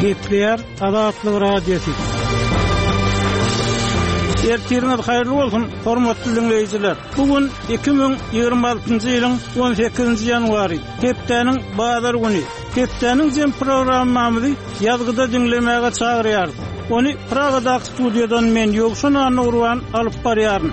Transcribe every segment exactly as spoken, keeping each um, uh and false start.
Kepler Azatlyk radiosu. Ertiriniz hayırlı olsun, hormatly dinleyijiler. Bugün iki bin ýygrima altyncy ýylyň on sekizinji ýanwary, hepdeniň bazar güni. Hepdeniň jem programmamyzy ýazgyda dinlemäge çagyrýar. Onu Pragada studiýadan men Ýogşan Anurwan alyp barýaryn.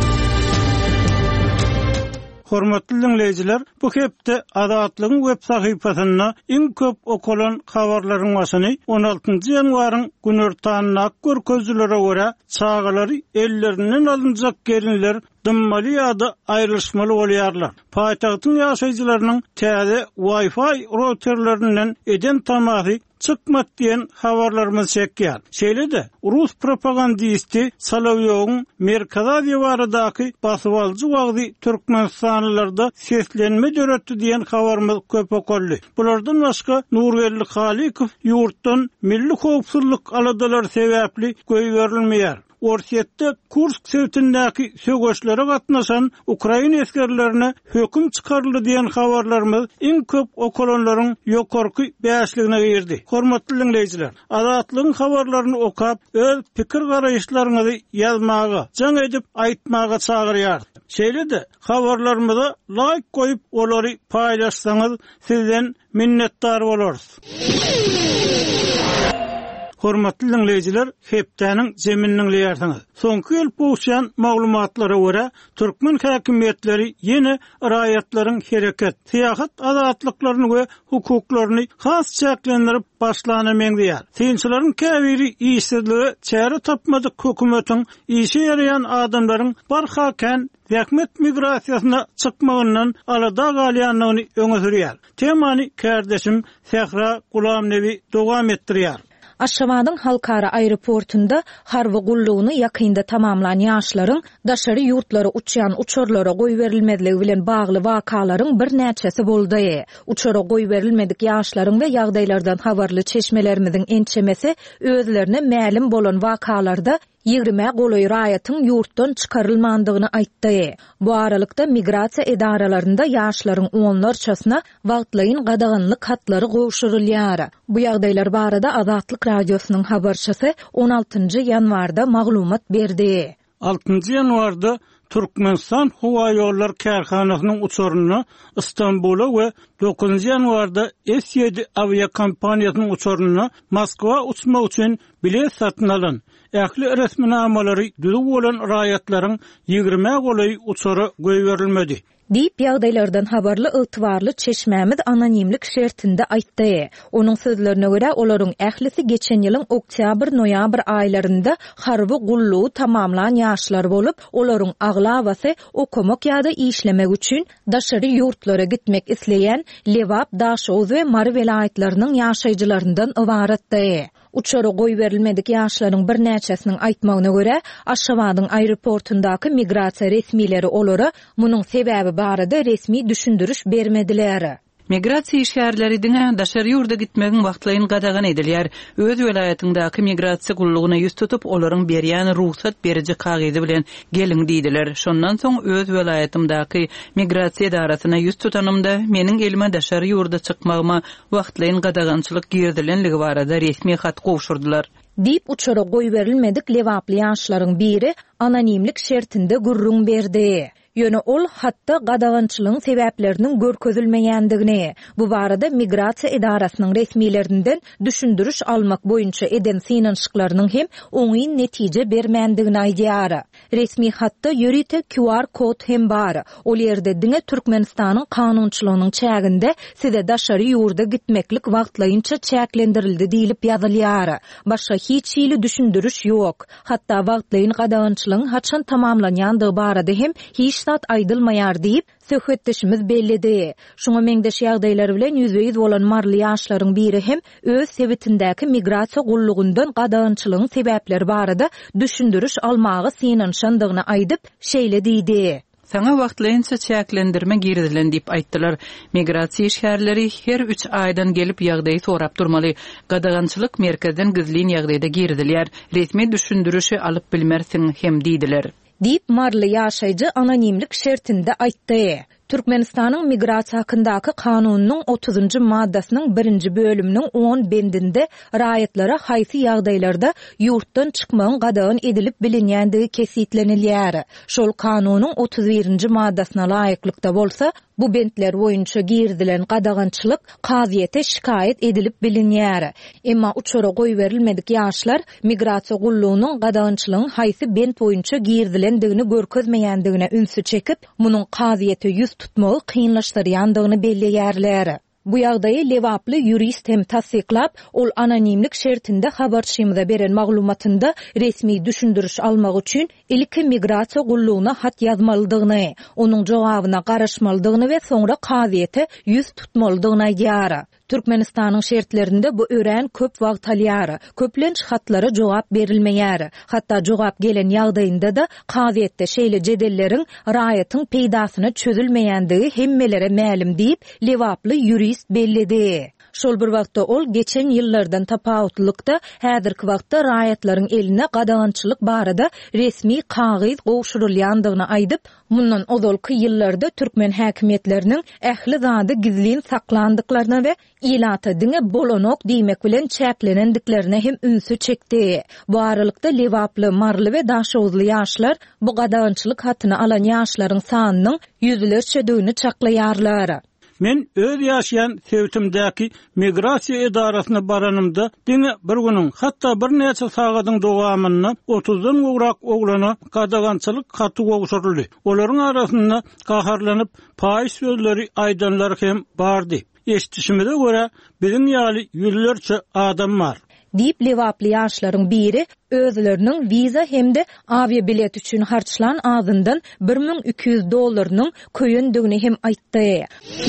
Hormatly dinleyijiler, bu hepde Azatlygyň web sahypasyna iň köp okulan habarlaryň başyny on altyncy ýanwaryň günortanyna görkezlere görä çağalary ellerinden alınjak gelinler dymmaly ýa-da aýrylşmaly bolýarlar. Paýtagtyň ýaşaýjylarynyň täze Wi-Fi routerlerinden eden tamasy çıkmat diyen habarlarımız çekýär. Şeýle-de Rus propagandisti Solovyowyň Merkaza diýwarydaky basywalyjy wagty Türkmenistanlylarda seslenme döretdi diyen habarymız köp okully. Bulardan başga Nurwelli Halikow ýurtdan milli howpsuzlyk aladalar sebäpli goýberilmeýär. Orsiýetde Kursk sewtindäki söwgeçlere gatnaşan Ukraina eskerlerine höküm çykaryldy diyen habarlarymız iň köp okulanlaryň ýokarky bäşligine girdi. Hormatly dinleyijiler, Azatlygyň habarlaryny okap, öz pikir garaýşlaryňyzy ýazmaga, jaň edip aýtmaga çagyrýar. Şeýle-de habarlarymyza like goýup olary paýlaşsaňyz sizden minnetdar bolarys. Hormatly dinleyijiler, hepdeniň jeminiň ýersiňiz. Soňky ýyl puşan maglumatlara görä, türkmen häkimetleri ýene raýatlaryň hereket, syýasat azatlyklaryny we hukuklaryny has çäklendirip başlanyň diýär. Synçylaryň käbiri işsizligi, çäre tapmadyk hökümetiň işe ýaraýan adamlaryň barhaken Wäkmet migrasiýasyna çykmagyndan alada galýanlygyny öňe sürýär. Temany kärdeşim Sehra Gulamnevi dowam etdirýär. Aşgabatyň halkara aeroportunda harby gullugyny ýakynda tamamlanan ýaşlaryň daşary ýurtlary uçýan uçurlara goýberilmediligi bilen bagly wakalaryň bir näçesi boldy. Uçura goýberilmedik ýaşlaryň we ýagdaýlardan habarly çeşmelerimiziň ençemesi özlerine mälim bolan wakalarda ýigrime goloý raýatyň ýurtdan çykarylmandygyny aýtdy. Bu aralykda migrasiýa edaralarynda ýaşlaryň onlarçasyna wagtlaýyn gadaganlyk hatlary gowşurulýar. Bu ýagdaýlar barada Azatlyk radiosynyň habarçysy on altyncy ýanwarda maglumat berdi. altyncy ýanwarda Türkmenistan Howa ýollar kärhanasynyň uçuryny Istanbula we dokuzunjy ýanwarda S ýedi aviakompaniýasynyň uçuryny Moskwa uçmak üçin bilet satyn alan. Ähli resminamalary düzü bolan raýatlaryň ýigrime goloý uçury goýberilmedi. Diýip ýagdaýlardan habarly ygtybarly çeşmämiz anonimlik şertinde aýtdy. Onuň sözlerine görä olaryň ählisi geçen ýylyň oktyabr-noýabr aýlarynda harby gullugy tamamlanan ýaşlar bolup, olaryň aglawasy okumak ýa-da işlemek üçin daşary ýurtlara gitmek isleýän Lewap, Daşow we Mary welaýatlarynyň ýaşaýjylaryndan ibaretdi. Uçara goýberilmedik ýaşlaryň bir näçesiniň aýtmagyna görä, Aşgabatyň aeroportundaky migrasiýa resmileri olary munyň sebäbi barada resmi düşündürüş bermediler. Migrasiýa işgärleri diňe daşary ýurda gitmegiň wagtlaryny gadagan edilýär. Öz welaýatyndaky migrasiýa gullugyna ýüz tutup olaryň berýän ruhsat beriji kagyzy bilen geliň diýdiler. Şondan soň öz welaýatymdaky migrasiýa darasyna ýüz tutanymda meniň elime daşary ýurda çykmagyma wagtlaryny gadagançylyk girdilenligi barada resmi hat gowşurdylar. Diýip uçara goýberilmedik lewaply ýaşlaryň biri anonimlik şertinde gurrun berdi. Ýöne ol hatda gadagançylygyň sebäpleriniň görkezilmeýändigini, bu barada migrasiýa edarasynyň resmiýetinden düşündürüş almak boýunça eden synanşyklarynyň hem oňy netije bermändigini aýdýar. Resmi hatda ýörite Q R kod hem bar. Ol ýerde diňe Türkmenistanyň kanunçylygynyň çäginde size daşary ýurda gitmeklik wagtlaýynça çäklendirildi diýilip ýazylýar. Başga hiç ýyly düşündürüş ýok. Hatda wagtlaýyn gadagançylygyň haçan tamamlanýandygy barada hem hiç zat aýdylmaýar diýip söhbetdeşimiz bellidi. Şoňa meňdeş ýagdaýlar bilen ýüzüýiz bolan marly ýaşlaryň biri hem öz sebitindäki migrasiýa gullugyndan gadagançylygyň sebäpleri barada düşündürüş almagy synanşandygyny aýdyp şeýle diýdi. Sana wagtlaýynça çäklendirme girdilen diýip aýtdylar. Migrasiýa işgärleri her üç aýdan gelip ýagdaýy sorap durmaly. Gadagançylyk merkezden gizlin ýagdaýda girdilýär. Resmi düşündürüşi alyp bilmersiň hem diýdiler. Diýip marly ýaşaýjy anonimlik şertinde aýtdy. Türkmenistanyň migrasiýa hakyndaky kanunynyň otuzunçy maddasynyň birinji bölüminiň on bendinde raýatlara haýsy ýagdaýlarda ýurtdan çykmagyň gadagan edilip bilinýändigi kesitlenilýär. Şol kanunyň otuz birinçi maddasyna laýyklykda bolsa, bu bentler boýunça girdilen gadagançylyk kaziýete şikayet edilip bilinýär. Emma uçura goý berilmedik ýaşlar migrasiýa gullugynyň gadagançylygyň haýsy bent boýunça girdilendigini görkezmeýändigine ünsü çekip, munyň kaziýete ýüz tutmagy kynlaşdyrýandygyny belleýärler. Bu ýagdaýy lewaply ýurist hem tasdiklap, ol anonimlik şertinde habarçymyza beren maglumatynda resmi düşündürüş almak üçin ilki migrasiýa gullugyna hat ýazmalydygyny, onuň jogabyna garaşmalydygyny we soňra kaziýete ýüz tutmalydygyny aýdýar. Türkmenistanyň şertlerinde bu ören köp wagt alýar. Köplenç hatlara jogap berilmeýär. Hatda jogap gelen ýagdaýynda da kaziýetde şeýle jedelleriň raýatyň peýdasyna çözülmeýändigi hemmelere mälim diýip lewaply ýurist belledi. Şol bir wagtda ol geçen ýyllardan tapawutlykda häzirki wagtda raýatlaryň eline gadagançylyk barada resmi kagyz gowşurulýandygyny aýdyp, mundan ozalky ýyllarda türkmen häkimetleriniň ähli zady gizlin saklandyklaryna we ilata diňe bolanok diýmek bilen çäklenendiklerine hem ünsü çekdi. Bu aralykda lewaply, marly we daşowuzly ýaşlar bu gadagançylyk hatyny alan ýaşlaryň sanynyň ýüzlerçe çaklaýarlar. Men öz ýaşaýan Sewtimdäki migrasiýa edarasyna baranymda diňe bir günüň hatda bir näçe sagatyň dowamyny otuzdan gowrak oglana gadagançylyk haty gowşuruldy. Olaryň arasynda gaharlanyp paýy sözleri aýdanlar hem bardy. Eşitişimize göre biziň ýaly ýüzlerçe adam bar. Diýip lewaply ýaşlaryň biri özleriniň viza hemde avia bilet üçin harçlan azyndan bir ming iki yüz dollarynyň köýendigini hem aýtdy.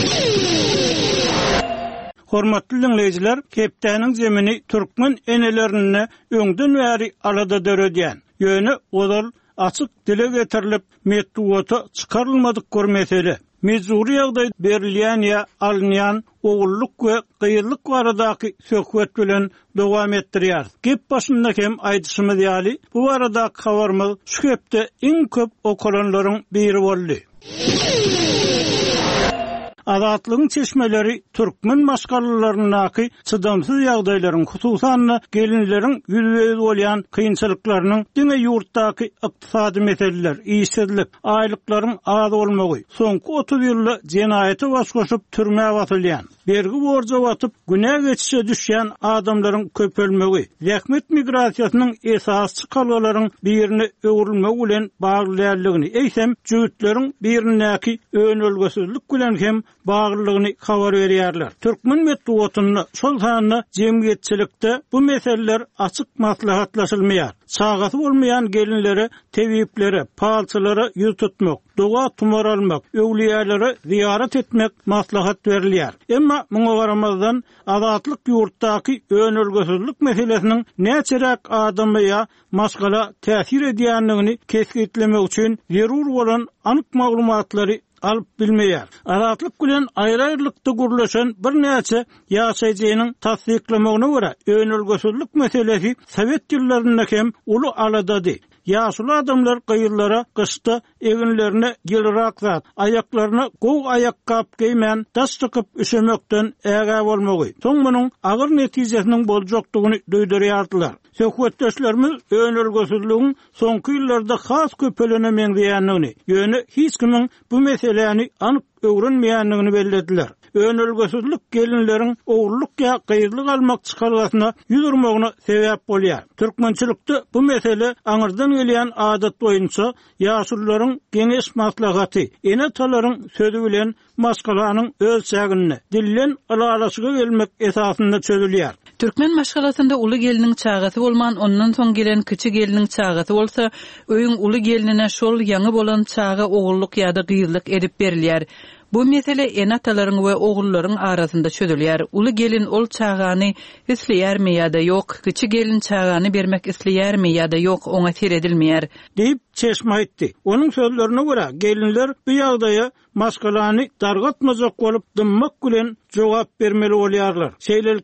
Hormatly dinleýijiler, Kepdäniň zemini türkmen enelerine öňden bäri alada döredýän. Ýöne olal açyk dile getirilip metduwata çykarylmadyk görmeseli. Mezuri ýagdaý berilýän ýa alynýan ogulluk we gyýyrlyk baradaky söhbet bilen dowam etdirýär. Gep başynda hem aýdyşymyz ýaly bu barada habarmy şu hepde iň köp okulanlaryň biri boldy. Azatlygyň çeşmeleri türkmen maşgalarynyňky çydamsyz ýagdaýlaryň hususan gelinleriň ýüzüňe bolýan kynçylyklarynyň diňe ýurtdaky ykdysady meseleler, işsizlik, aýlyklaryň az bolmagy, soňky otuz ýylda jenaýete baş goşup türmäge batylýan, bergi borja batyp günä geçişe düşýän adamlaryň köpelmegi, zähmet migrasiýasynyň esasçy kalgalaryň birini öwrülmek bilen baglylýanlygyny, eýsem jüýütleriň birinäki önölgesizlik bilen hem baglylygyny habar berýärler. Türkmen metduwatyny şol sanyny jemgyýetçilikde bu meseleler açyk maslahatlaşylmaýar. Çagasy bolmayan gelinlere, tebiplere, palçylara ýüz tutmak, doga tumar almak, öwliýalary ziyaret etmek maslahat berilýär. Emma muňa garamazdan azatlyk ýurtdaky önölgesizlik meselesiniň näçerek adamya maskala täsir edýändigini kesgitlemek üçin zerur bolan anyk maglumatlary alyp bilmeýär. Azatlyk bilen aýry-aýrylykda gurlaşan bir näçe ýaşaýjynyň tasdiklamagyna görä önölgesizlik meselesi Sowet ýyllarynda hem uly aladady. Ýaşly adamlar gyýyrlara gyşda eginlerine gelirak zat, aýaklaryna gow aýakkap giýmän, daş tykyp üşemekden äge bolmagy. Soň munyň agyr netijesiniň boljakdygyny duýdurýardylar. Söhbetdeşlerimiz önölgesizligiň soňky ýyllarda has köpelenemeň diýändigini, ýöne hiç kimiň bu meseleni anyk öwrenmeýändigini bellediler. Önölgesizlik gelinleriň ogulluk ýa gyýyrlyk almak çykargasyna ýüzürmegine sebäp bolýar. Türkmençilikde bu mesele aňyrdan gelýän adat boýunça ýaşullaryň geňeş maslahaty, enetalaryň sözü bilen maşgalanyň ölçägini dillen alalaşyga gelmek esasynda çözülýär. Türkmen maşgalasynda uly geliniň çagasy bolman, ondan soň gelen kiçi geliniň çagasy bolsa, öýüň uly gelinine şol ýangy bolan çaga ogulluk ýa-da gyýyrlyk edip berilýär. Bu mesele enatalaryň we ogullaryň arasynda çözülýär. Uly gelin ol çagany isleýärmi ýa-da ýok, kiçi gelin çagany bermek isleýärmi ýa-da ýok, oňa teredilmeýär diýip çeşme aýtdy. Onuň sözlerine görä gelinler bu ýagdaýa maşgalany dargatmazak bolup dymmak bilen jogap bermeli bolýarlar. Şeýlelikde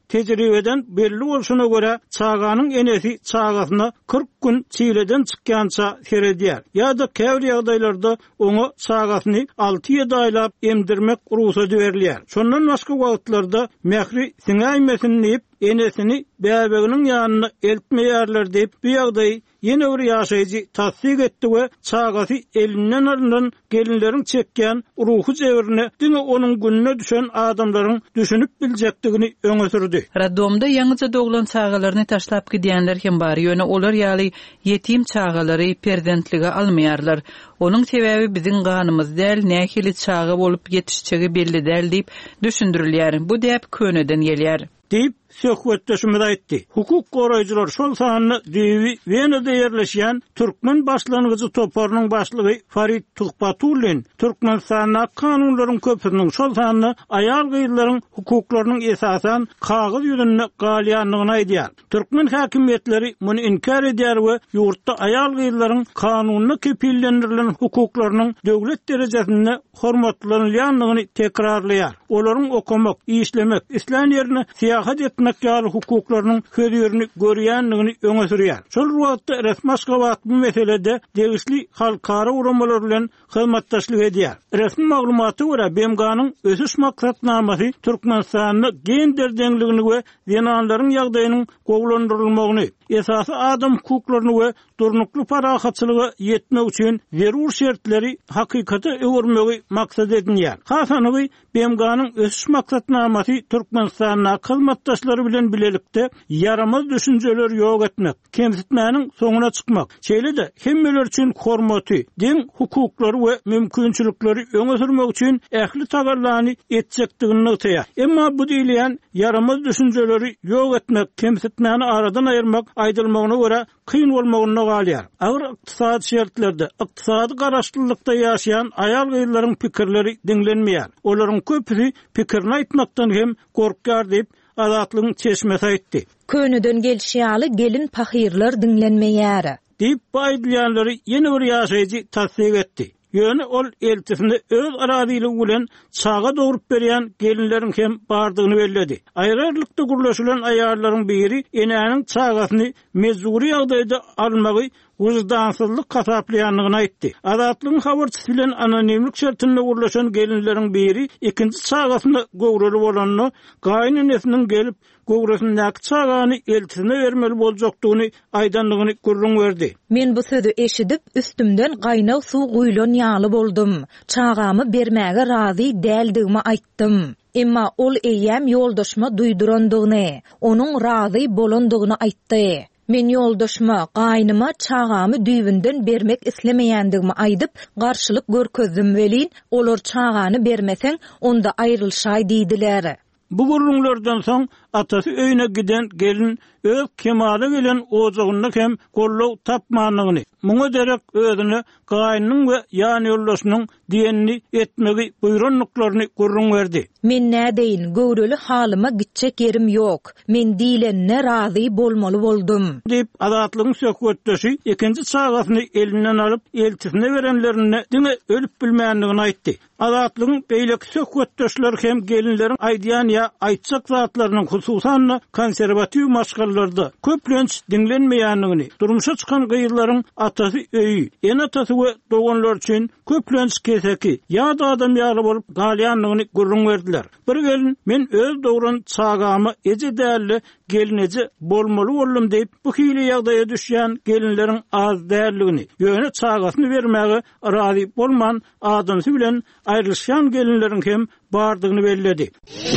tecrübeden belli bolşuna göre çağanın enesi çağasına kırk gün çiğleden çıkkança serediyar. Ya da käwri ýagdaýlarda onu çağasını altı ýedi aýlap emdirmek ruhsat berýär. Şondan başga wagtlarda mähri siňäýmesin diýip enesini bäbeginiň ýanyna eltmeýärler diýip bu ýagdaý ýene bir ýaşaýjy tasdik etdi we çağasy elinden alynan gelinleriň çekýän ruhy jebirine diňe onuň gününe düşen adamlaryň düşünüp biljekdigini öňe sürdi. Radomda ýaňyça doglan çağalaryny taşlap gidýänler hem bar. Ýöne olar ýaly ýetim çağalary perzentligi almaýarlar. Onuň sebäbi biziň ganymyz däl, nähili çağa bolup ýetişjegi belli däl diýip düşündirilýär. Bu däp köneden gelýär. Deyip söhbetdeşimiz aýtdy. Hukuk goraýjylar şol sanyny diýibi Wenada ýerleşýän Türkmen başlangyjy toparynyň başlygy Farid Tuhpatulin Türkmenistana kanunlaryň köpüniň şol sanyny aýal gyýlaryň hukuklarynyň esasan kagyz ýüzünde galýanlygyny aýdýar. Türkmen häkimetleri muny inkar edýär we ýurtda aýal gyýlaryň kanunyna kepillendirilen hukuklarynyň döwlet derejesinde hormatlanýanlygyny tekrarlaýar. Olaryň okumak, işlemek, islan ýerine siýahat etmek ýaly hukuklarynyň höýerini görýänligini öňe sürýär. Şol wagtda resmi şgabat bu meselede degişli halkara uramalar bilen hyzmatdaşlyk edýär. Resmi maglumaty görä B M G'nyň ösüş maksatnamasy Türkmenistanyň gender deňligini we zenanlaryň ýagdaýynyň gowlandyrylmagyny, esasy adam hukuklaryny we durnukly parahatçylygy ýetmek üçin zerur şertleri hakykata öwürmegi maksat edilýär. Hasanyň B M G'nyň ösüş maksatnamasy Türkmenistanyň hyzmatdaşlary bilen bilelikde yaramaz düşünjeler ýok etmek, kemsitmäniň soňuna çykmak, şeýle-de hemmeler üçin hormaty, deň hukuklary we mümkinçilikleri öňe sürmek üçin ähli tagarlany etjekdigini öýtýär. Emma bu diýilen yaramaz düşünjeleri ýok etmek, kemsitmäni aradan aýyrmak aýdylmagyna görä kyn bolmagyna galýar. Agyr ykdysady şertlerde, ykdysady garaşdyrlykda ýaşaýan aýal gyýlaryň pikirleri diňlenmeýär. Olaryň köpüsi pikirini aýtmakdan hem gorkýar diýip azatlygyň çeşmesi aýtdy. Könüden gelşýaly gelin pahirler diňlenmeýär. Diýip baýdylýanlary ýene bir ýaşaýjy tasdik etdi. Ýöne ol eltisinde öz aradyligi bilen çağa dogrup berýän gelinleriň hem bardygyny belledi. Aýrarlykda gurlaşylan aýallaryň biri enäniň çağasyny mezuri ýagdaýda almagy wujdansyzlyk gasaplaýanlygyny aýtdy. Azatlygyň habarçysy bilen anonimlik şertinde gurlaşan gelinleriň biri ikinji çağasyny gowraly bolanyny gaýnynysynyn gelip gowrasyndaky çağany eltisine bermeli boljakdygyny aýdanlygyny gurrun berdi. Men bu sözü eşidip üstümden gaýnaw suw guýlan ýaly boldum. Çağamy bermäge razy däldigimi aýtdym. Emma ol eýäm ýoldaşma duýdurandygyny, onuň razy bolandygyny aýtdy. Men ýoldaşma, gaýnyma çağamy düýbünden bermek islemeýändigimi aýdyp, garşylyk görkezdim welin, olar çağany bermeseň onda aýrylşaý diýdiler. Bu gurrunlardan soň atasy öýüne giden gelin öz kemaly gelen ojagyny hem gollaw tapmanlygyny, muňa derek özüni gaýnyň we ýany ýoldaşynyň diýenini etmegi buýranlyklaryny gurrun berdi. Men nädeýin, göwreli halyma gitjek yerim ýok. Men diýlenne razy bolmaly boldum. Diýip azatlygyň söhbetdeşi ikinji çağasyny elinden alyp eltisine berenlerine diňe ölüp bilmänligini aýtdy. Azatlygyň beýleki söhbetdeşler hem gelinleriň aýdýan ýa aýtjak zatlarynyň hususan konserwatiw maşgallarda köplenç dinlenmeýänligini, durmuşa çykan gyýylaryň atasy öýü, en atasy we doganlar üçin köplenç keseki ýa-da adam ýaly bolup galýanlygyny gurrun berdiler. Bir gelin men öz dogran çağamy eje däli gelinece bolmaly boldum diýip bu hili ýagdaýa düşýän gelinleriň az däligini, ýöne çağasyny bermäge razy bolman adamsy bilen aýrylşan gelinleriň hem bardygyny belledi.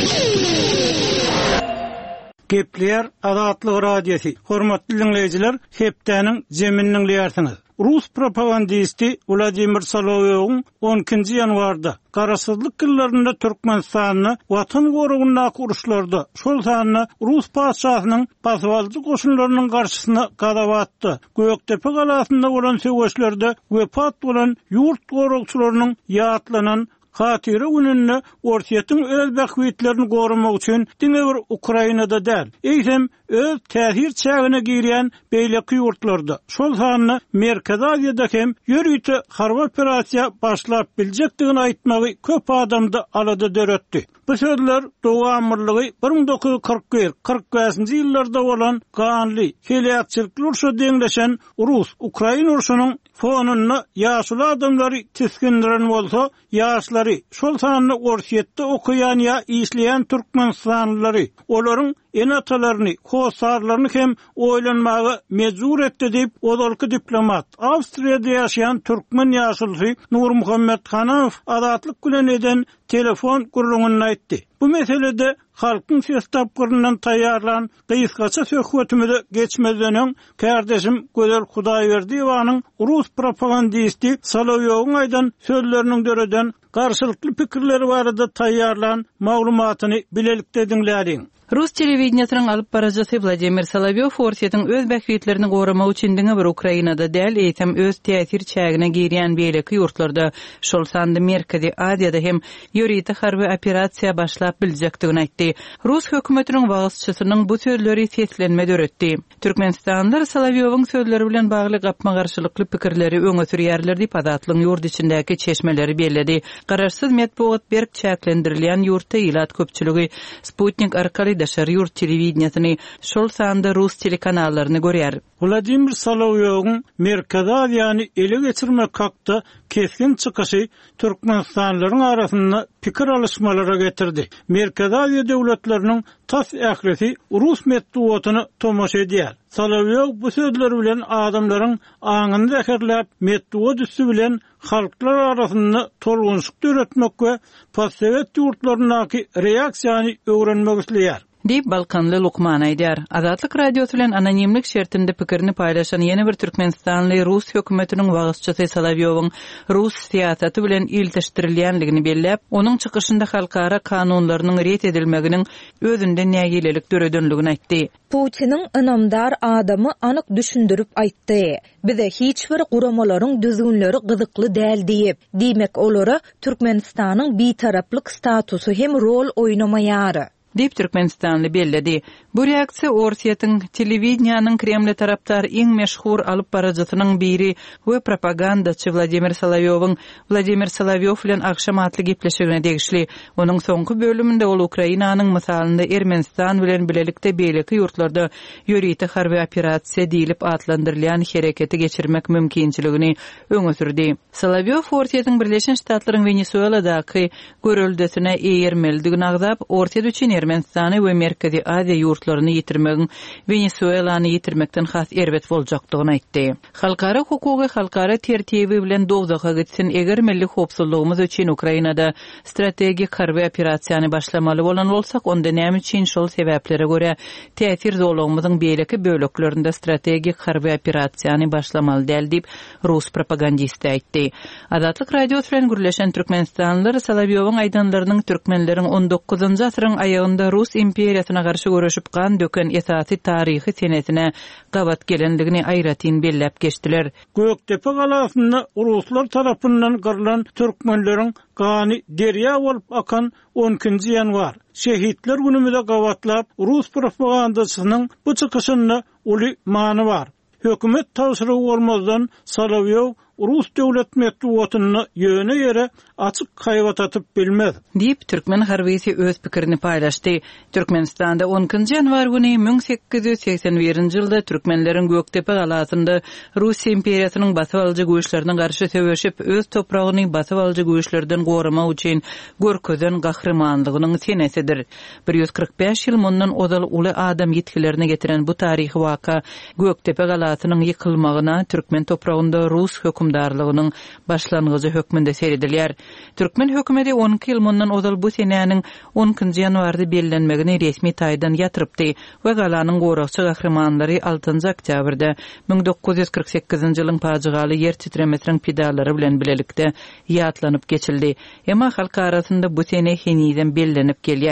Gepler Azatlyk radiosi. Hormatly dinleýijiler, hepdäniň jeminiň diýersiňiz. Rus propagandisti Vladimir Solovyň on ikinji ýanwarda garaşsyzlyk ýyllarynda Türkmenistanyny watan gorugyna uruşlarda şol sanyny Rus paçasynyň paswaldy goşunlarynyň garşysyna gadawatdy. Göktepe galasynda bolan söwüşlerde wepat bolan ýurt gorugçylarynyň ýatlanan hatyry gününde orsiýetin öz bähwitlerini gorumak üçin diňe bir Ukrainada däl, eýsem öz täsir çägine girýän beýleki ýurtlarda. Şol sanyny Merkez Aziýada hem ýörüýte harba operasiýa başlap biljekdigini aýtmagy köp adamdy alada döretdi. Bu sözler Dowa Amyrlygy bir ming dokuz yüz kırk bir kırk beşinji ýyllarda bolan ganly heliýatçylyk urşa deňleşen Rus-Ukraina urşunyň fonunda ýaşly adamlary tiskindiren bolsa, ýaşlary şol sanyny orsiýetde okuyan ýa işleýän türkmenstanlary olaryň enatalaryny, hosarlaryny hem oýlanmagy mejbur etdi diýip odalky diplomat Awstriýada ýaşaýan türkmen ýaşlysy Nurmuhammed Hanow adatlyk bilen eden telefon gurulmagyny aýtdy. Bu meselede halkyň sesdapgyryndan taýýarlan gysgaça söhbetimize geçmezden kardeşim Gözel Hudaýberdiýewanyň Rus propagandisti Solovyowyň aýdan sözleriniň döreden garşylykly pikirleri barada taýýarlan maglumatyny bilelikde diňlädiň. Rus telewizionynyň alyp barajasy Vladimir Solovyow orsiýetiň öz bähwitlerini goramak üçin diňe bir Ukrainada däl eýsem öz täsir çägine girýän beýleki ýurtlarda şol sandy Merkezi Aziýada hem ýörüýte harby operasiýa başlap biljekdigini aýtdy. Rus hökümetiniň wagtçysynyň bu sözleri seslenme döretdi. Türkmenistanlar Solovyowyň sözleri bilen bagly gapma garşylykly pikirleri öňe sürýärler diýip adatlyň ýurt içindäki çeşmeleri bellädi. Garaşsyz medeniýet berk çäklendirilýän ýurtda ýylat köpçüligi Sputnik arkaly daşary ýurt telewizionyny şol sanda Rus telekanallaryny görýär. Vladimir Solovyowyň Merkez Aziýany ele geçirmek hakda keskin çykyşy Türkmenistanlaryň arasynda pikir alışmalara getirdi. Merkez Aziýa döwletleriniň tas ählisi Rus medeniýetyny tomaşa edýär. Solovyow bu sözleri bilen adamlaryň aňyny zäherläp medeniýet üstü bilen halklar arasynda tolgunçlyk döretmek we postsovet ýurtlaryndaki reaksiýany öwrenmek isleýär. Dip Balkanly Lukman aýdýar. Azatlyk radiosu bilen anonimlik şertinde pikirini paýlaşan ýene bir Türkmenistanly Rus hökümetiniň wagtçysy Solovyowyň Rus siýasaty bilen ilteşdirilýänligini belläp, onuň çykyşynda halkara kanunlarynyň ret edilmeginiň özünde nägilelik döredenligini aýtdy. Putiniň ynamdar adamy anyk düşündirip aýtdy. Bize hiç bir guramalaryň düzgünleri gyzykly däl diýip, diýmek olara Türkmenistanyň bitaraplyk statusy hem rol oýnamaýary. Dip Türkmenistanly belledi. Bu reaksiýa orsiýetiň telewizionynyň Kreml tarapdar iň meşhur alyp barajasynyň biri we propagandaçy Vladimir Solovyowyň Vladimir Solovyow bilen akşam atly gepleşigine degişli. Onuň soňky bölüminde ol Ukrainanyň misalynda Ermenistan bilen bilelikde beýleki ýurtlarda ýörüýte harby operasiýa diýilip atlandyrylýan hereketi geçirmek mümkinçiligini öňe sürdi. Solovyow orsiýetiň Birleşen Ştatlaryň Venezueladaky görüldüsine eýermeldigini agzap, orsiýet üçin Ermenistany we Merkezi Aziýa ýurtlaryny ýitirmegiň Venezuelany ýitirmekden has erbet boljakdygyny aýtdy. Halkara hukugy halkara tertibi bilen dowzaga gitsin, eger milli howpsuzlygymyz üçin Ukrainada strategik harby operasiýany başlamaly bolan bolsak, onda näme üçin şol sebäplere görä täsir zolugymyzyň beýleki böleklerinde strategik harby operasiýany başlamaly däl diýip Rus propagandisti aýtdy. Azatlyk radiosu bilen gürleşen Türkmenistanlylar Solovyowyň aýdanlarynyň türkmenleriň on dokuzunjy asyryň aýagynda Rus imperiýasyna garşy görüşip gan döken esasy taryhy senetine gabat gelenligini aýratyn belläp geçdiler. Göktepe galasynda Ruslar tarapyndan gyrlan türkmenleriň gany derýa bolup akan on ikinji ýanwar şehitler günümizde gawatlap Rus propagandaçysynyň bu çykyşynda uly many bar. Hökümet tawsyry bolmazdan Solovyow Rus döwlet medeniýetyny ýöne ýere açyk kaýbat atyp bilmez. Diýip türkmen harbisi öz pikirini paýlaşdy. Türkmenistanda on ikinji ýanwar güni bir miň sekkiz ýüz seksen birinji ýylda türkmenleriň Göktepe galasynda Rus imperiýasynyň basyp alyjy güýçlerine garşy söwüşip öz topragyny basyp alyjy güýçlerden goramak üçin görkezen gahrymanlygynyň senesidir. bir yüz kırk beş ýyl mundan odal uly adam ýetkilerine getiren bu taryhy waka Göktepe galasynyň ýykylmagyna türkmen topragynda Rus hökümdarlygynyň başlangyjy hökmünde seredilýär. Türkmen hökümeti on iki ýyl mundan odal bu senäniň on ikinji ýanwarda bellenmegini resmi taýdan ýatyrypdy we galanyň gorakçy gahrymanlary altynjy oktýabrda bir dokuz yüz kırk sekizinji ýylyň paçygaly ýer titremesiniň pidalary bilen bilelikde ýatlanyp geçildi. Emma halk arasynda bu sene heniden bellenip gelýär.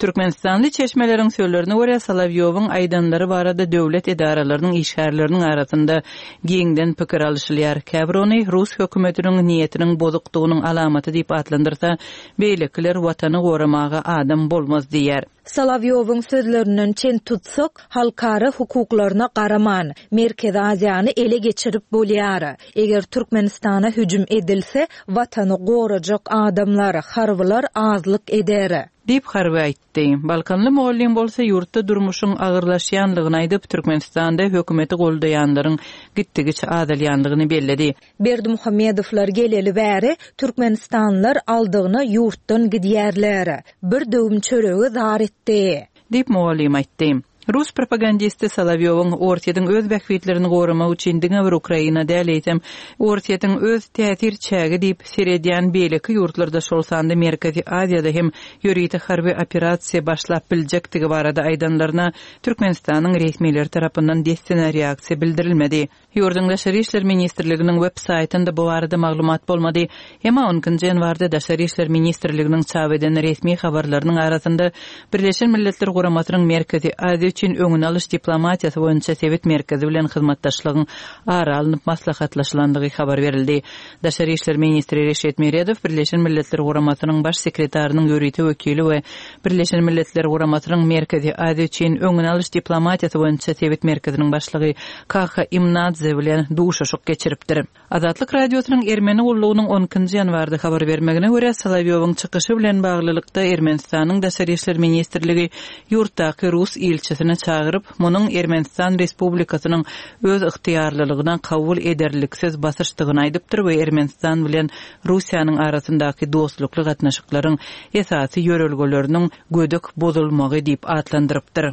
Türkmenistanly çeşmelerin söýlerine görä Salavyowyň aýdanlary barada döwlet edaralarynyň işgärleriniň arasynda giňden pikir alýşylýar. Käbroni Rus hökümetiniň niýetiniň bozukdygynyň alamaty diýip atlandyrsa, beýlekler watany goramaga adam bolmaz diýär. Salavyowyň sözlerinden çen tutsak, halkara hukuklaryna garaman, Merkez Aziýany ele geçirip bolýar. Eger Türkmenistana hüjüm edilse, watany gorajak adamlar, harbylar azlyk eder. Dip harby aýtdy. Balkanly mollin bolsa ýurtda durmuşyň agyrlaşýanlygyny aýdyp Türkmenistanda hökümeti goldaýanlaryň gitdigiçe adalýanlygyny belledi. Berdimuhammedowlar geleli bäri Türkmenistanlylar aldygyny ýurtdan gidýärler. Bir döwüm çöregi zar etdi. Dip mollin aýtdy. Rus propagandisti Salavyowyň Ortiýadyň öz bähwitlerini goramak üçin diňe bir Ukraina däleýtem, Ortiýadyň öz täsir çägi diýip serediýän beýleki ýurtlarda şolsanda Merkezi Aziýada hem ýörüýte harby operasiýa başlap biljektigi barada aýdanlaryna Türkmenistanyň resmiýetleri tarapyndan destine reaksiýa bildirilmedi. Ýurduň Daşary işler ministrliginiň web saýtynda bu barada maglumat bolmady. Emma onunçy ýanwarda Daşary işler ministrliginiň çap eden resmi habarlarynyň arasynda Birleşen Milletler Guramatynyň Merkezi Aziýa üçin öňüne alyş diplomatiýasy boýunça Sowet merkezi bilen hyzmatdaşlygyň ara alınıp maslahatlaşylandygy habar berildi. Daşary işler ministri Reşet Meredow Birleşen Milletler Guramatynyň baş sekretarynyň ýörüýte wekili we Birleşen Milletler Guramatynyň Merkezi Aziýa üçin öňüne alyş diplomatiýasy boýunça Sowet merkeziniň başlygy Kaha Imnadze bilen duşuşyk geçiripdir. Azatlyk radiosynyň Ermeni ullugynyň onunçy ýanwarda habar bermegine görä Salavyowyň çykyşy bilen baglylykda Ermenistanyň Daşary işler ministrligi ýurtdaky Rus ilçisini çağırıp, munyň Ermenistan Respublikasynyň öz ıhtiýarlylygyna kabul ederliksiz basışdygyny aýdypdyr we Ermenistan bilen Russiýanyň arasyndaky dostlukly gatnaşyklaryň esasy ýörelgeleriniň gödük bozulmagy diýip atlandyrypdyr.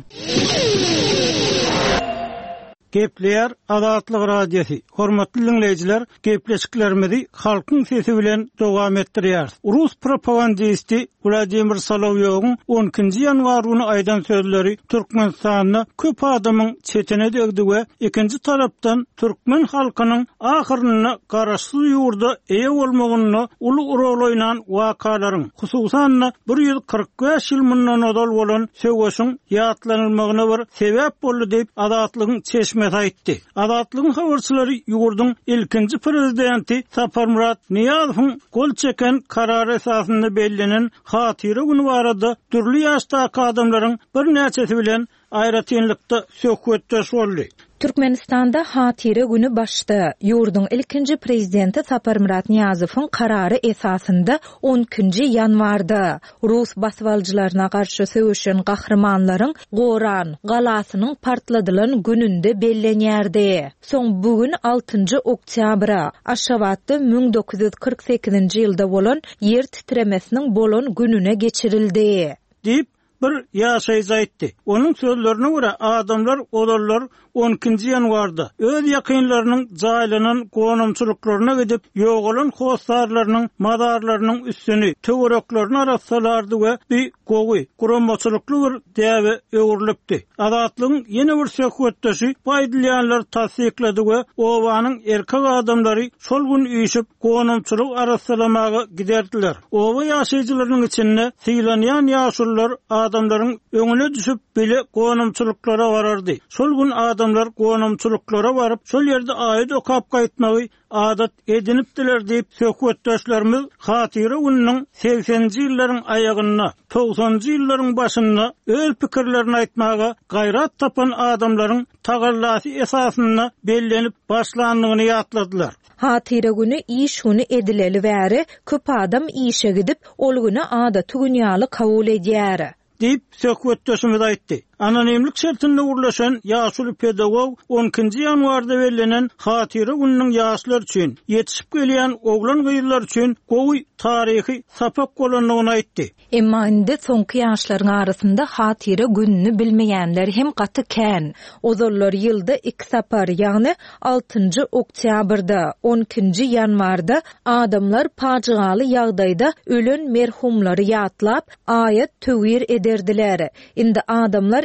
Gepleýär Azatlyk radiosi. Hormatly dinleýijiler, gepleşiklerimizi halkyň sesi bilen dowam etdirýär. Rus propagandisti Vladimir Salavyowyň onunçy ýanwaryny aýdan sözleri Türkmenistanyň köp adamyň çetine degdi we ikinji tarapdan türkmen halkynyň ahyryny garaşsyz ýurda eýe bolmagyny uly rol oýnan wakalaryň, hususan bir ýüz kırk beş ýyl mundan odal bolan söwüşiň ýatlanylmagyna bir sebäp boldy diýip Azatlygyň çeşme aýtdy. Azatlygyň habarçylary ýurduň ilkinji prezidenti Saparmurat Niýazowyň gol çeken karary esasynda bellenen hatyry güni barada türli ýaşdaky adamlaryň bir näçesi bilen aýratynlykda söhbetdeş boldy. Türkmenistanda hatyry güni başda. Ýurduň ilkinji prezidenti Saparmurat Niýazowyň karary esasynda onunçy ýanwarda Rus baswaljylaryna garşy söwüşen gahrymanlaryň Goran galasynyň partladylan gününde bellenýärdi. Soň bugün altynjy oktýabra Aşgabatda bin dokuz ýüz kırk sekizinji ýylda bolan ýer titremesiniň bolan gününe geçirildi. Dip bir ýaşaýjy aýtdy. Onuň sözlerine görä adamlar olarlar onunçy ýanwarda öz ýakynlarynyň jaýlanan gonamçylyklaryna gidip ýogalan hostarlarynyň madarlarynyň üstüni töwereklerini arassalardy we bir gowy guramaçylykly bir däwe öwürlipdi. Azatlygyň ýene bir söhbetdeşi paýdalýanlar tasdiklady we owanyň erkek adamlary şol gün üýşüp gonamçylyk arassalamaga giderdiler. Owa ýaşaýjylarynyň içinde syýlanýan ýaşullar adamlaryň öňüne düşüp bile gonamçylyklara barardy. Şol gün adamlar gonamçylyklara baryp şol ýerde aýdy okap gaýtmagy adat edinipdiler diýip söhbetdeşlerimiz hatyry günüň seksenji ýyllaryň aýagyna, togsanjy ýyllaryň başyna öz pikirlerini aýtmaga gaýrat tapan adamlaryň tagallasy esasynda bellenip başlandygyny ýatladylar. Hatyry güni iş huny edileli bäri köp adam işe gidip ol güni adaty dünýaly kabul edýär. Dip söhbetdeşimiz aýtdy. Anonimlik şertinde urlaşan ýaşuly pedagog onunçy ýanwarda bellenen hatyry günüň ýaşlar üçin, ýetişip gelýän oglan gyýylar üçin gowy taryhy sapak bolanlygyny aýtdy. Emma indi soňky ýaşlaryň arasynda hatyry gününi bilmeýänler hem gaty kän. Ozollar ýylda iki sapar, ýagny altynjy oktýabrda, onunçy ýanwarda adamlar paçygaly ýagdaýda ölen merhumlary ýatlap, aýat töwür ederdiler. Indi adamlar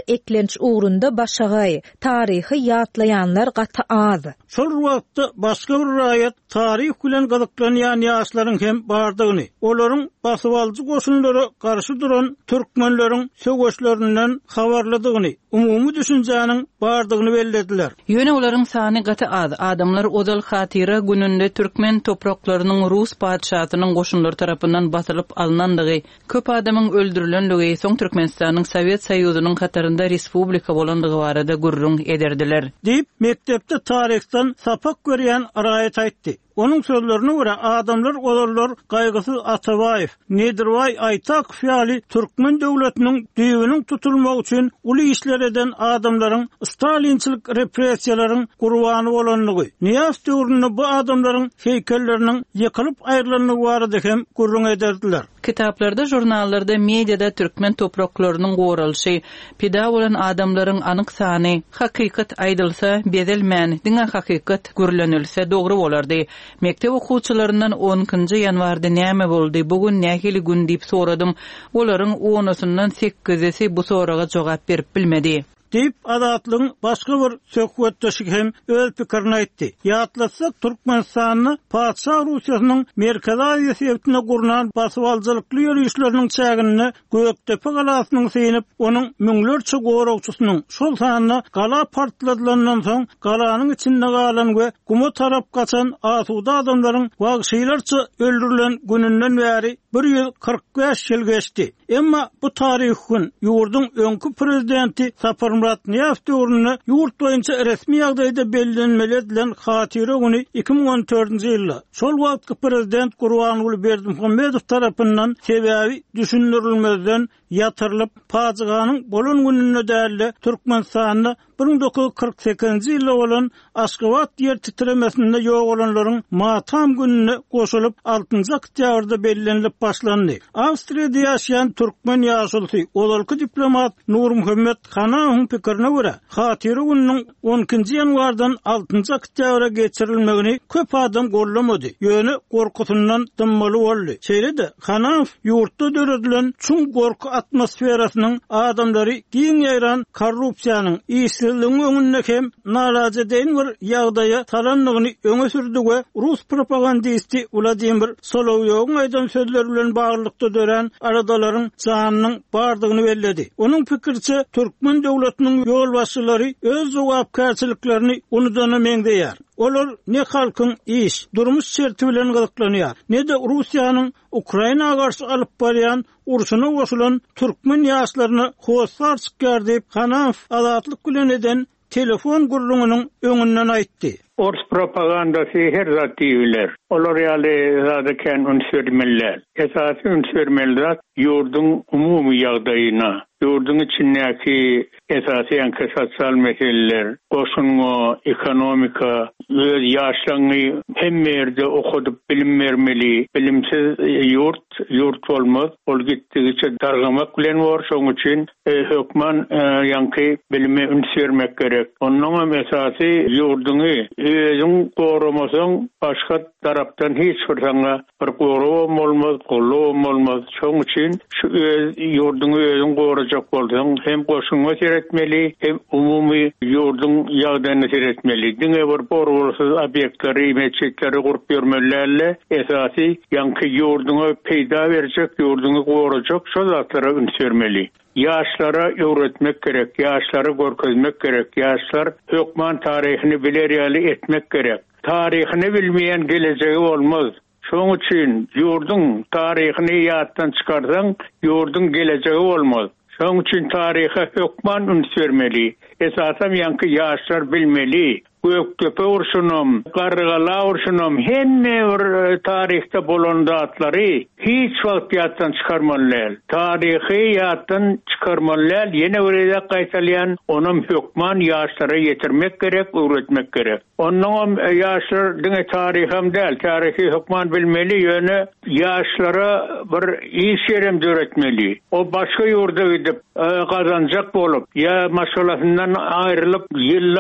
eklenç uğrunda başagay, tarihi ýatlayanlar gaty az. Şol wagtda başga bir raýat tarih bilen gyzyklanýan ýaşlaryň hem bardygyny, olaryň basywalyjy goşunlara garşy duran türkmenleriň söwgeçlerinden habarladygyny, umumy düşünjäniň bardygyny bellediler. Ýöne olaryň sany gaty az. Adamlar Ozal Hatyra gününde türkmen topraklarynyň Rus padşahynyň goşunlary tarapyndan basylyp alynandygy, köp adamyň öldürilenligi, soň Türkmenistanyň Sowet Soýuzynyň katarynda respublika bolandygy barada gurrun ederdiler. Diýip mektepde tarihden sapak görýän araýat aýtdy. Onun sözlerine göre adamlar olarlar Gaýgysy Atabaýew, Nedirway Aýtakow ýaly Türkmen döwletiniň düýbüniň tutulmagy üçin uly işler eden adamlaryň Stalinçilik repressiýalaryň gurbany bolanlygy. Niýas döwründe bu adamlaryň heýkelleriniň ýykylyp aýrylanlygy barada hem gurrun ederdiler. Kitaplarda, jurnallarda, mediada Türkmen topraklarynyň goralşy, pida bolan adamlaryň anyk sany, hakykat aýdylsa bedelmän, diňe hakykat görlenilse dogry bolardy. Mektep okuwçylaryndan onunçy ýanwarda näme boldy, bugun nähili gün diýip soradym. Olaryň onundan sekizi bu soraga jogap berip bilmedi. Deyip adatlyň başga bir söhbetdeşi hem öz pikirini aýtdy. Ýatlatsak Türkmenistanyny Padşa Russiýasynyň Merkezi Aziýa sebäpine gurulan basywalyjylykly ýörüşleriniň çägini Göktepe galasynyň seýinip, onuň müňlerçe goragçysynyň şol sanyna gala partladylandan soň galanyň içinde galan we gumo tarap gaçan asuda adamlaryň wagşylarça öldürilen gününden bäri bir ýyl kırk beş ýyl geçdi. Emma bu tarih gün ýurdun öňkü prezidenti Sapar Murat Niýazow döwründe ýurt boýunça resmi ýagdaýda bellenmeli edilen Hatyra güni iki bin on dördünji ýylda şol wagtky prezident Gurbanuly Berdimuhammedow tarapyndan sebäbi düşündirilmezden ýatyrylyp paçyganyň bolan gününe däli Türkmenistanyny bir bin dokuz yüz kırk sekizinji ýylda bolan Aşgabat ýer titremesinde ýok bolanlaryň matam gününe goşulyp altynjy oktýabrda bellenilip başlandy. Awstriýada ýaşaýan türkmen ýaşulty, olalky diplomat Nur Muhammed Hanaň pikirini görä, Hatyra gününiň on ikinji ýanwardan altynjy oktýabra geçirilmegini köp adam gollamady. Ýöne gorkusundan dymmaly boldy. Şeýle-de Hanaň ýurtda döredilen çuň gorku atmosferasynyň adamlary giň ýaýran korrupsiýanyň, işsizligiň öňünde hem narazy deň bir ýagdaýa talanlygyny öňe sürdi we Rus propagandisti Vladimir Solowyň aýdan sözleri bilen baglykda dören aradalaryň janynyň bardygyny belledi. Onuň pikirçe Türkmen döwletiniň ýol başçylary öz jogapkärçiliklerini unudan meňdeýär. Olar ne halkyň iş, durmuş şerti bilen gyzyklanýar, ne de Russiýanyň Ukrainaga garşy alyp barýan urşuna goşulan türkmen ýaşlaryny howsar çykýar diýip Hanaň adatlyk bilen eden telefon gurrungynyň öňünden aýtdy. Ors propagandasy her zat diýiler. Olar ýaly zadyken ünsürmeler. Esasy ünsürmeler ýurdun umumy ýagdaýyna, ýurdun içindäki esasy ýa-da sosial meseleler, goşunma, ekonomika, öz ýaşlaryny hemme ýerde okudyp bilim bermeli. Bilimsiz ýurt, ýurt bolmaz. Ol gitdigiçe dargamak bilen bar, şoň üçin hökman ýanky bilime ünsürmek gerek. Onuň esasy ýurduny özüň goramasaň başga tarapdan hiç bir saňa bir gorawam bolmaz, gollawam bolmaz. Şoň üçin şu ýurduny özüň gorajak bolsaň hem goşunma seretmeli, hem umumy ýurdun ýagdaýyny seretmeli. Diňe bir borbolsuz obýektleri, meçetleri gurup bermeliler. Esasy ýanky ýurduňa peýda berjek, ýurduny gorajak şo zatlara ünsürmeli. Yaşlara öğretmek gerek, yaşları görkezmek gerek, yaşlar hökman tarihini biler ýaly etmek gerek. Tarihini bilmeyen geleceği olmaz. Şoň üçin ýurdun tarihini ýatdan çykarsaň, ýurdun geleceği olmaz. Şoň üçin tarihe hökman ünsürmeli. Esasam ýanky yaşlar bilmeli. Göktepe urşunum, Gargala urşunum, hemme bir tarihte bolan zatları hiç wagt ýatdan çykarmalylar. Tarihi ýatdan çykarmalylar, ýene öýle gaýtalýan, onuň hökman ýaşlara ýetirmek gerek, öwretmek gerek. Onuň ýaşlar diňe tariham däl, tarihi hökman bilmeli, ýöne ýaşlara bir iş ýerem öwretmeli. O başga ýurda gidip gazanjak bolup, ýa maşgalasyndan aýrylyp ýyllap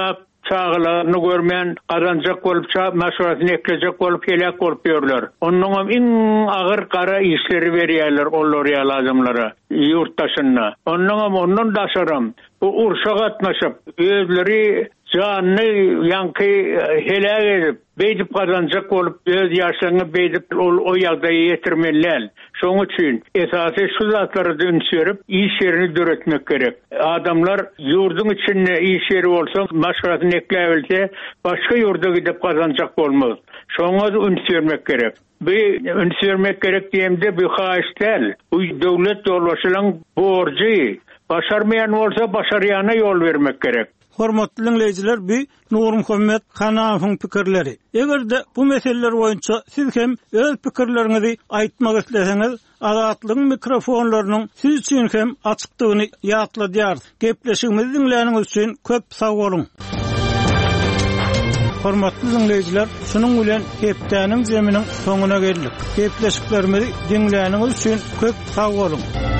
çağılarını görmeyen kazanacak bolup maşuratyny eklejek bolup kelek bolup ýörler. Ondan iň agyr kara işleri berýärler olary adamlara, ýurtdaşyna. Ondan ondan daşaram. Bu urşa gatnaşyp özleri canny ýanky helak edip beýdip kazanjak bolup öz ýaşaryny beýdip o ýagdaýa ýetirmeler. Şoň üçin esasy şu zatlary dönüşýärip iş ýerini döretmek gerek. Adamlar ýurdun içinde iş ýeri bolsa, maşgaratyny ekläbilse, başga ýurda gidip kazanjak bolmaz. Şoňa ünsürmek gerek. Bu ünsürmek gerek diýemde bu haýystal, bu döwlet ýolbaşynyň borjy. Başarmayan bolsa başarýana ýol bermek gerek. Hormatly dinleyijiler, bu Nur Muhammed Hanafyň pikirleri. Egerde bu meseleler boýunça siz hem öz pikirleriňizi aýtmak isleseňiz, Azatlyň mikrofonlarynyň siz üçin hem açykdygyny ýatladýar. Gepleşigimizi dinläniňiz üçin köp sag bolun. Hormatly dinleyijiler, şunuň bilen hepdäniň jeminiň soňuna geldik. Gepleşiklerimizi dinläniňiz üçin köp sag bolun.